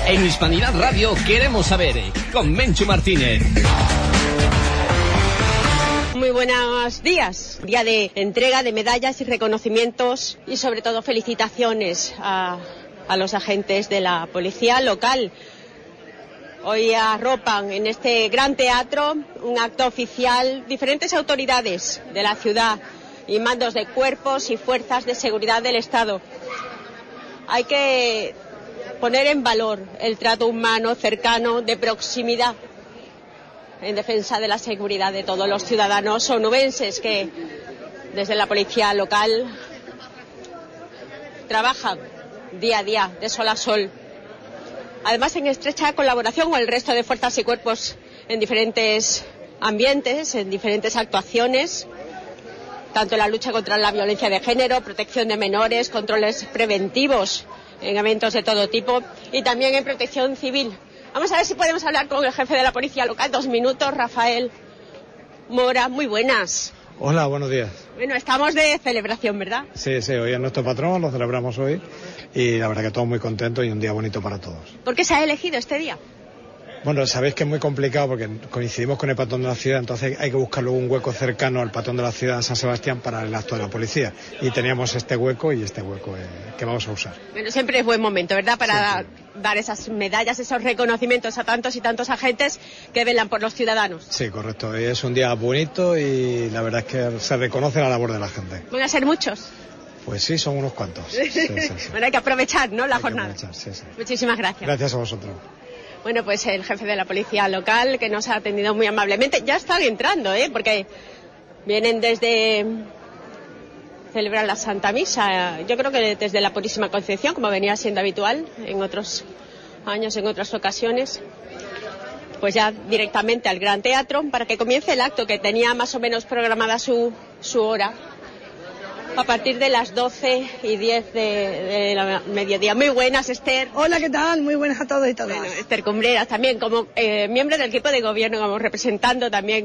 En Hispanidad Radio queremos saber, con Menchu Martínez. Muy buenos días, día de entrega de medallas y reconocimientos y sobre todo felicitaciones a los agentes de la policía local. Hoy arropan en este gran teatro un acto oficial diferentes autoridades de la ciudad y mandos de cuerpos y fuerzas de seguridad del Estado. Hay que poner en valor el trato humano, cercano, de proximidad, en defensa de la seguridad de todos los ciudadanos onubenses que desde la policía local trabajan día a día, de sol a sol. Además, en estrecha colaboración con el resto de fuerzas y cuerpos en diferentes ambientes, en diferentes actuaciones, tanto en la lucha contra la violencia de género, protección de menores, controles preventivos en eventos de todo tipo y también en protección civil. Vamos a ver si podemos hablar con el jefe de la policía local. 2 minutos, Rafael Mora. Muy buenas. Hola, buenos días. Bueno, estamos de celebración, ¿verdad? Sí, hoy es nuestro patrón, lo celebramos hoy y la verdad que todos muy contentos y un día bonito para todos. ¿Por qué se ha elegido este día? Bueno, sabéis que es muy complicado porque coincidimos con el patrón de la ciudad, entonces hay que buscar luego un hueco cercano al patrón de la ciudad de San Sebastián para el acto de la policía. Y teníamos este hueco y este hueco que vamos a usar. Bueno, siempre es buen momento, ¿verdad? Para dar esas medallas, esos reconocimientos a tantos y tantos agentes que velan por los ciudadanos. Sí, correcto. Hoy es un día bonito y la verdad es que se reconoce la labor de la gente. ¿Van a ser muchos? Pues sí, son unos cuantos. Sí. Bueno, hay que aprovechar, ¿no? La jornada. Sí. Muchísimas gracias. Gracias a vosotros. Bueno, pues el jefe de la policía local, que nos ha atendido muy amablemente. Ya están entrando, porque vienen desde celebrar la Santa Misa. Yo creo que desde la Purísima Concepción, como venía siendo habitual en otros años, en otras ocasiones. Pues ya directamente al Gran Teatro para que comience el acto, que tenía más o menos programada su hora. A partir de las 12:10 de la mediodía. Muy buenas, Esther. Hola, ¿qué tal? Muy buenas a todos y todas. Bueno, Esther Cumbreras también, como miembro del equipo de gobierno, como representando también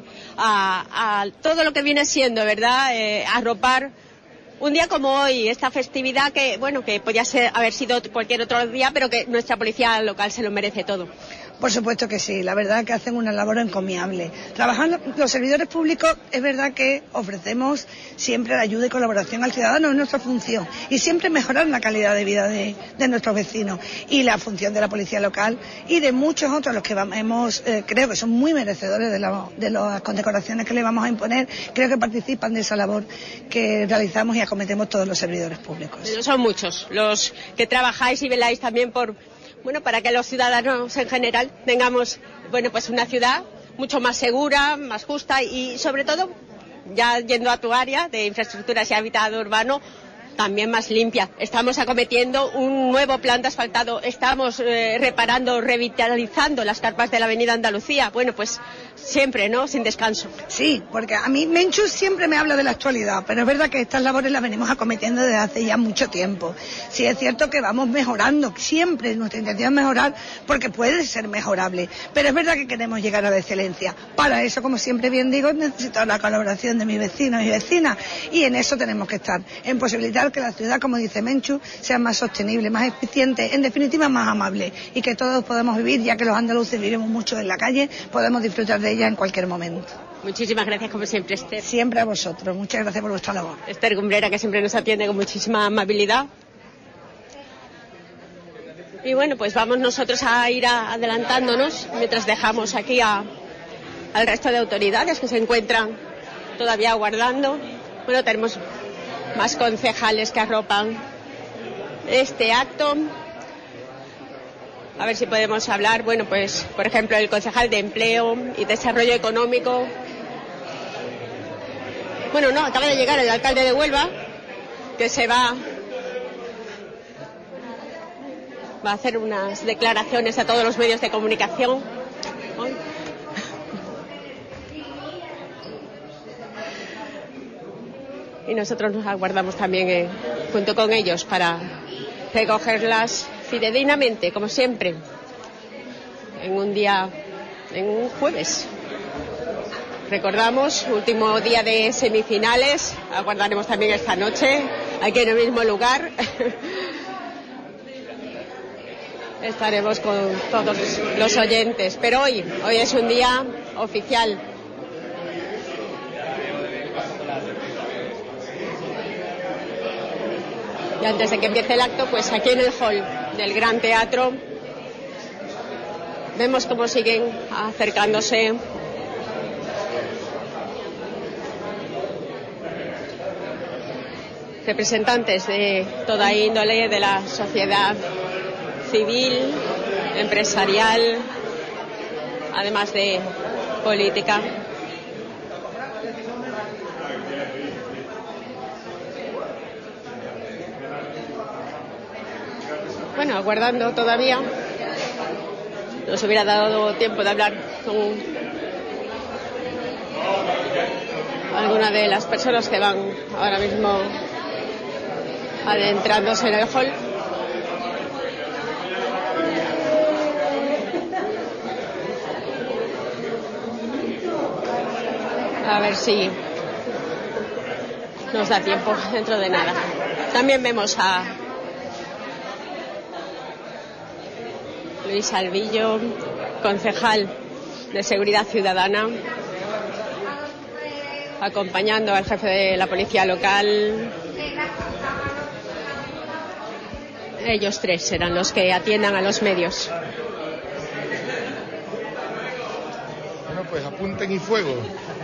a todo lo que viene siendo, ¿verdad? Arropar un día como hoy, esta festividad que, bueno, que podía haber sido cualquier otro día, pero que nuestra policía local se lo merece todo. Por supuesto que sí, la verdad que hacen una labor encomiable. Trabajando los servidores públicos, es verdad que ofrecemos siempre la ayuda y colaboración al ciudadano, es nuestra función, y siempre mejorar la calidad de vida de nuestros vecinos. Y la función de la policía local y de muchos otros, los que creo que son muy merecedores de las condecoraciones que le vamos a imponer, creo que participan de esa labor que realizamos y acometemos todos los servidores públicos. Pero son muchos los que trabajáis y veláis también para que los ciudadanos en general tengamos, pues una ciudad mucho más segura, más justa y sobre todo, ya yendo a tu área de infraestructuras y habitado urbano, también más limpia. Estamos acometiendo un nuevo plan de asfaltado, estamos reparando, revitalizando las carpas de la Avenida Andalucía. Bueno, pues siempre, ¿no? Sin descanso. Sí, porque a mí Menchu siempre me habla de la actualidad, pero es verdad que estas labores las venimos acometiendo desde hace ya mucho tiempo. Sí, es cierto que vamos mejorando, siempre nuestra intención es mejorar porque puede ser mejorable, pero es verdad que queremos llegar a la excelencia. Para eso, como siempre bien digo, necesito la colaboración de mis vecinos y vecinas y en eso tenemos que estar, en posibilitar que la ciudad, como dice Menchu, sea más sostenible, más eficiente, en definitiva más amable y que todos podamos vivir, ya que los andaluces vivimos mucho en la calle, podemos disfrutar de ella en cualquier momento. Muchísimas gracias, como siempre, Esther. Siempre a vosotros, muchas gracias por vuestra labor. Esther Cumbrera, que siempre nos atiende con muchísima amabilidad. Y bueno, pues vamos nosotros a ir adelantándonos mientras dejamos aquí al resto de autoridades que se encuentran todavía aguardando. Bueno, tenemos más concejales que arropan este acto. A ver si podemos hablar, pues por ejemplo el concejal de Empleo y Desarrollo Económico. Acaba de llegar el alcalde de Huelva, que se va a hacer unas declaraciones a todos los medios de comunicación. Y nosotros nos aguardamos también junto con ellos para recogerlas fidedignamente, como siempre, en un jueves. Recordamos, último día de semifinales, aguardaremos también esta noche, aquí en el mismo lugar. estaremos con todos los oyentes. Pero hoy es un día oficial. Y antes de que empiece el acto, pues aquí en el hall del Gran Teatro vemos cómo siguen acercándose representantes de toda índole, de la sociedad civil, empresarial, además de política. Bueno, aguardando todavía. Nos hubiera dado tiempo de hablar con alguna de las personas que van ahora mismo adentrándose en el hall. A ver si nos da tiempo dentro de nada. También vemos a Luis Alvillo, concejal de Seguridad Ciudadana, acompañando al jefe de la policía local. Ellos tres serán los que atiendan a los medios. Bueno, pues apunten y fuego.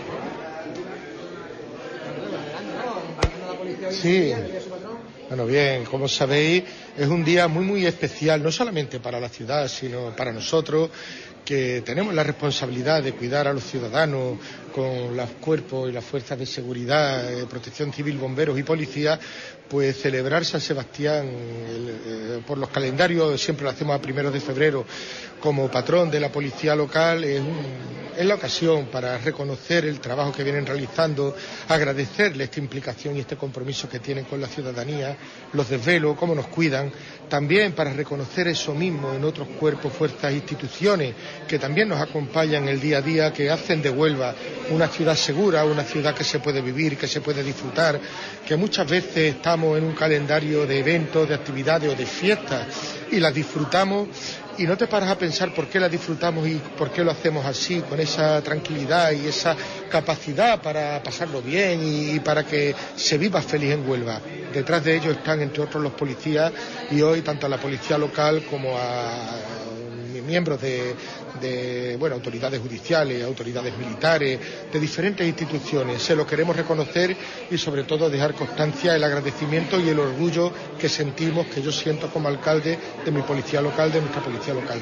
Sí. Bueno, bien, como sabéis, es un día muy especial, no solamente para la ciudad, sino para nosotros, que tenemos la responsabilidad de cuidar a los ciudadanos con los cuerpos y las fuerzas de seguridad, protección civil, bomberos y policía. Pues celebrar San Sebastián por los calendarios, siempre lo hacemos a 1 de febrero, como patrón de la policía local, es la ocasión para reconocer el trabajo que vienen realizando, agradecerles esta implicación y este compromiso que tienen con la ciudadanía, los desvelos, cómo nos cuidan, también para reconocer eso mismo en otros cuerpos, fuerzas e instituciones que también nos acompañan el día a día, que hacen de Huelva una ciudad segura, una ciudad que se puede vivir, que se puede disfrutar, que muchas veces estamos en un calendario de eventos, de actividades o de fiestas y las disfrutamos y no te paras a pensar por qué las disfrutamos y por qué lo hacemos así, con esa tranquilidad y esa capacidad para pasarlo bien y para que se viva feliz en Huelva. Detrás de ellos están, entre otros, los policías y hoy tanto a la policía local como a miembros de autoridades judiciales, autoridades militares, de diferentes instituciones. Se lo queremos reconocer y sobre todo dejar constancia el agradecimiento y el orgullo que sentimos, que yo siento como alcalde de mi policía local, de nuestra policía local.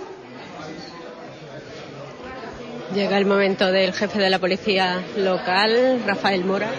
Llega el momento del jefe de la policía local, Rafael Mora.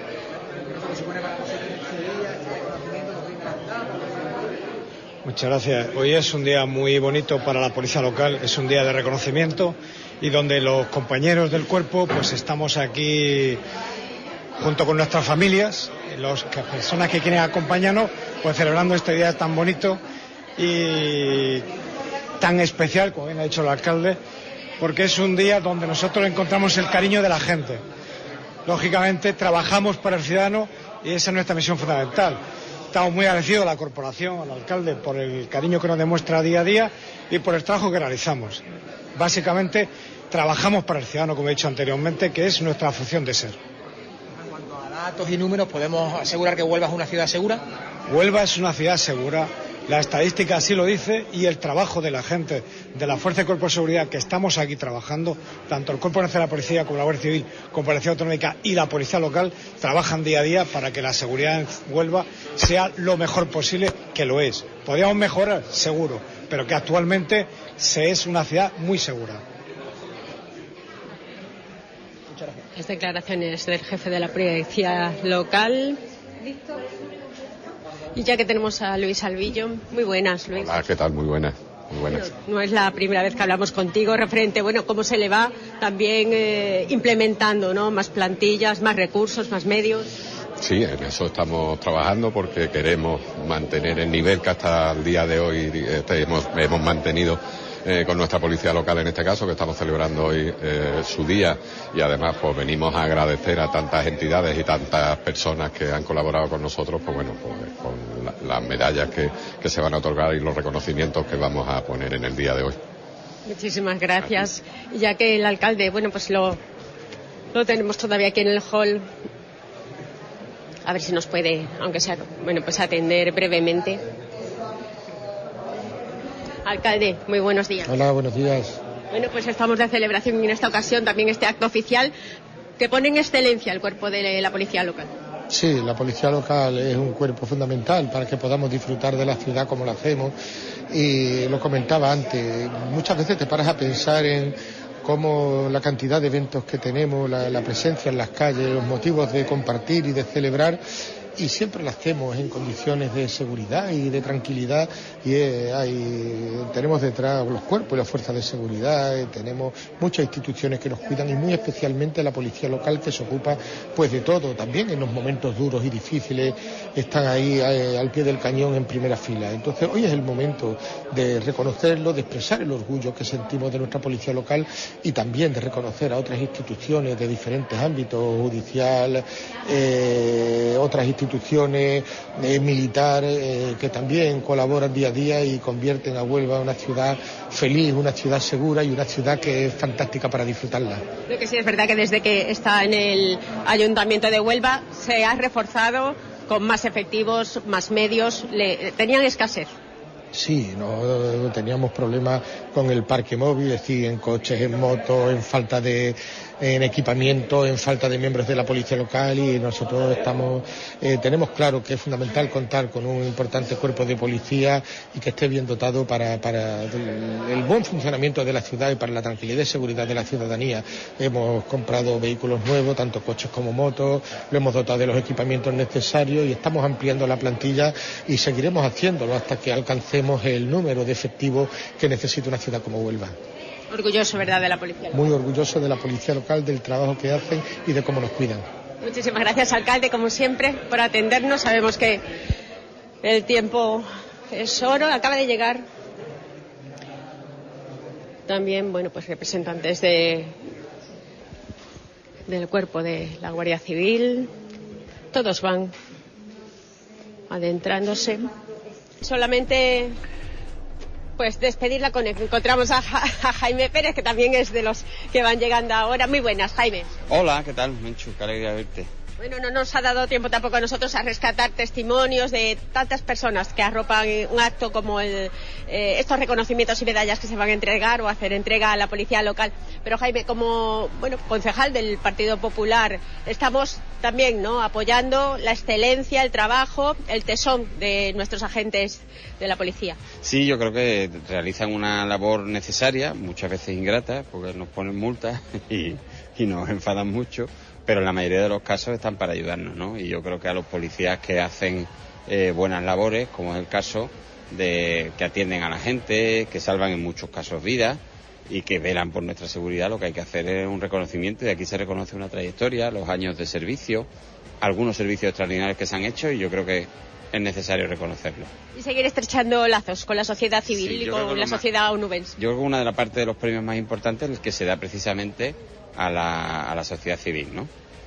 Muchas gracias. Hoy es un día muy bonito para la policía local, es un día de reconocimiento y donde los compañeros del cuerpo pues estamos aquí junto con nuestras familias, las personas que quieren acompañarnos, pues celebrando este día tan bonito y tan especial, como bien ha dicho el alcalde, porque es un día donde nosotros encontramos el cariño de la gente. Lógicamente trabajamos para el ciudadano y esa es nuestra misión fundamental. Estamos muy agradecidos a la corporación, al alcalde, por el cariño que nos demuestra día a día y por el trabajo que realizamos. Básicamente, trabajamos para el ciudadano, como he dicho anteriormente, que es nuestra función de ser. En cuanto a datos y números, ¿podemos asegurar que Huelva es una ciudad segura? Huelva es una ciudad segura, la estadística así lo dice y el trabajo de la gente, de la Fuerza y Cuerpo de Seguridad que estamos aquí trabajando, tanto el Cuerpo Nacional de la Policía como la Guardia Civil, como la Policía Autonómica y la Policía Local, trabajan día a día para que la seguridad en Huelva sea lo mejor posible, que lo es. Podríamos mejorar, seguro, pero que actualmente se es una ciudad muy segura. Las declaraciones del jefe de la policía local. Y ya que tenemos a Luis Alvillo, muy buenas, Luis. Hola, ¿qué tal? Muy buenas. Muy buenas. Bueno, no es la primera vez que hablamos contigo referente, cómo se le va también implementando, ¿no? Más plantillas, más recursos, más medios. Sí, en eso estamos trabajando porque queremos mantener el nivel que hasta el día de hoy hemos mantenido con nuestra policía local en este caso, que estamos celebrando hoy su día, y además pues venimos a agradecer a tantas entidades y tantas personas que han colaborado con nosotros, pues bueno, pues con las medallas que se van a otorgar y los reconocimientos que vamos a poner en el día de hoy. Muchísimas gracias. Ya que el alcalde, bueno, pues lo tenemos todavía aquí en el hall, a ver si nos puede, aunque sea, bueno, pues atender brevemente. Alcalde, muy buenos días. Hola, buenos días. Bueno, pues estamos de celebración y en esta ocasión también este acto oficial que pone en excelencia el cuerpo de la policía local. Sí, la policía local es un cuerpo fundamental para que podamos disfrutar de la ciudad como lo hacemos. Y lo comentaba antes, muchas veces te paras a pensar en cómo la cantidad de eventos que tenemos, la presencia en las calles, los motivos de compartir y de celebrar, y siempre lo hacemos en condiciones de seguridad y de tranquilidad, y tenemos detrás los cuerpos y las fuerzas de seguridad, tenemos muchas instituciones que nos cuidan, y muy especialmente la policía local, que se ocupa pues de todo, también en los momentos duros y difíciles están ahí al pie del cañón en primera fila. Entonces hoy es el momento de reconocerlo, de expresar el orgullo que sentimos de nuestra policía local, y también de reconocer a otras instituciones de diferentes ámbitos, judicial, otras instituciones militares que también colaboran día a día y convierten a Huelva en una ciudad feliz, una ciudad segura y una ciudad que es fantástica para disfrutarla. Lo que sí es verdad que desde que está en el Ayuntamiento de Huelva se ha reforzado con más efectivos, más medios, tenían escasez. Sí, no teníamos problemas con el parque móvil, es decir, en coches, en motos, en equipamiento, en falta de miembros de la policía local, y nosotros tenemos claro que es fundamental contar con un importante cuerpo de policía y que esté bien dotado para el buen funcionamiento de la ciudad y para la tranquilidad y seguridad de la ciudadanía. Hemos comprado vehículos nuevos, tanto coches como motos, lo hemos dotado de los equipamientos necesarios y estamos ampliando la plantilla, y seguiremos haciéndolo hasta que alcancemos el número de efectivos que necesita una ciudad como Huelva. Orgulloso, ¿verdad?, de la policía local. Muy orgulloso de la policía local, del trabajo que hacen y de cómo nos cuidan. Muchísimas gracias, alcalde, como siempre, por atendernos. Sabemos que el tiempo es oro. Acaba de llegar también, bueno, pues representantes del cuerpo de la Guardia Civil. Todos van adentrándose. Solamente pues despedir la conexión. Encontramos a Jaime Pérez, que también es de los que van llegando ahora. Muy buenas, Jaime. Hola, ¿qué tal, Menchu? Qué alegría verte. Bueno, no nos ha dado tiempo tampoco a nosotros a rescatar testimonios de tantas personas que arropan un acto como estos reconocimientos y medallas que se van a entregar o hacer entrega a la policía local. Pero Jaime, como concejal del Partido Popular, estamos también apoyando la excelencia, el trabajo, el tesón de nuestros agentes de la policía. Sí, yo creo que realizan una labor necesaria, muchas veces ingrata, porque nos ponen multas y nos enfadan mucho, pero en la mayoría de los casos están para ayudarnos, ¿no? Y yo creo que a los policías que hacen buenas labores, como es el caso de que atienden a la gente, que salvan en muchos casos vidas y que velan por nuestra seguridad, lo que hay que hacer es un reconocimiento, y aquí se reconoce una trayectoria, los años de servicio, algunos servicios extraordinarios que se han hecho, y yo creo que es necesario reconocerlo. Y seguir estrechando lazos con la sociedad civil, sí, y con la sociedad onubense. Yo creo que una de las partes de los premios más importantes es el que se da precisamente a la sociedad civil, ¿no?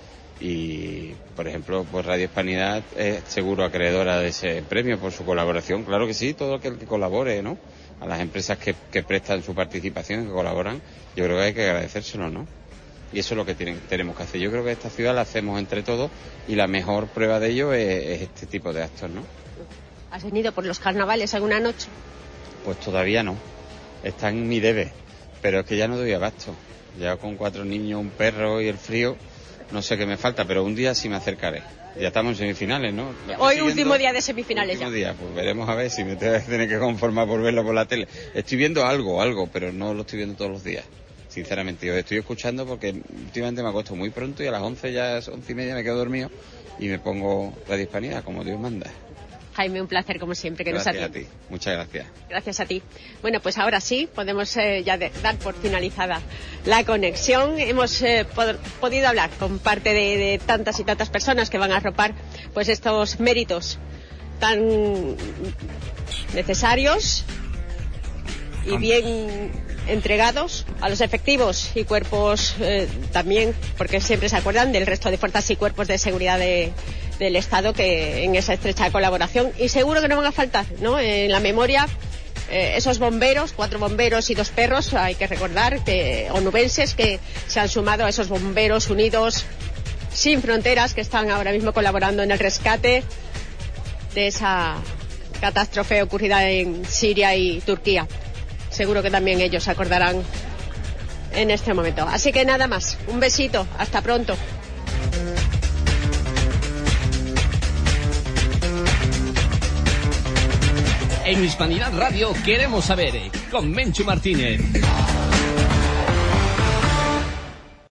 Y, por ejemplo, pues Radio Hispanidad es seguro acreedora de ese premio por su colaboración. Claro que sí, todo aquel que colabore, ¿no? A las empresas que prestan su participación, que colaboran, yo creo que hay que agradecérselo, ¿no? Y eso es lo que tenemos que hacer. Yo creo que esta ciudad la hacemos entre todos, y la mejor prueba de ello es este tipo de actos, ¿no? ¿Has venido por los carnavales alguna noche? Pues todavía no. Está en mi debe, pero es que ya no doy abasto. Ya con 4 niños, un perro y el frío, no sé qué me falta, pero un día sí me acercaré. Ya estamos en semifinales, ¿no? Hoy último día de semifinales. Último día, pues veremos a ver si me tengo que tener que conformar por verlo por la tele. Estoy viendo algo, pero no lo estoy viendo todos los días. Sinceramente, yo estoy escuchando porque últimamente me acuesto muy pronto y a las 11 ya, 11:30 me quedo dormido y me pongo Radio Hispanidad, como Dios manda. Jaime, un placer como siempre que gracias nos atiendas. A ti, muchas gracias. Gracias a ti. Bueno, pues ahora sí, podemos ya dar por finalizada la conexión. Hemos podido hablar con parte de tantas y tantas personas que van a arropar pues estos méritos tan necesarios y bien entregados a los efectivos y cuerpos también, porque siempre se acuerdan del resto de fuerzas y cuerpos de seguridad del Estado que en esa estrecha colaboración, y seguro que no van a faltar, ¿no? En la memoria esos bomberos, 4 bomberos y 2 perros, hay que recordar, onubenses, que se han sumado a esos bomberos unidos sin fronteras que están ahora mismo colaborando en el rescate de esa catástrofe ocurrida en Siria y Turquía. Seguro que también ellos se acordarán en este momento. Así que nada más, un besito, hasta pronto. En Hispanidad Radio queremos saber, con Menchu Martínez.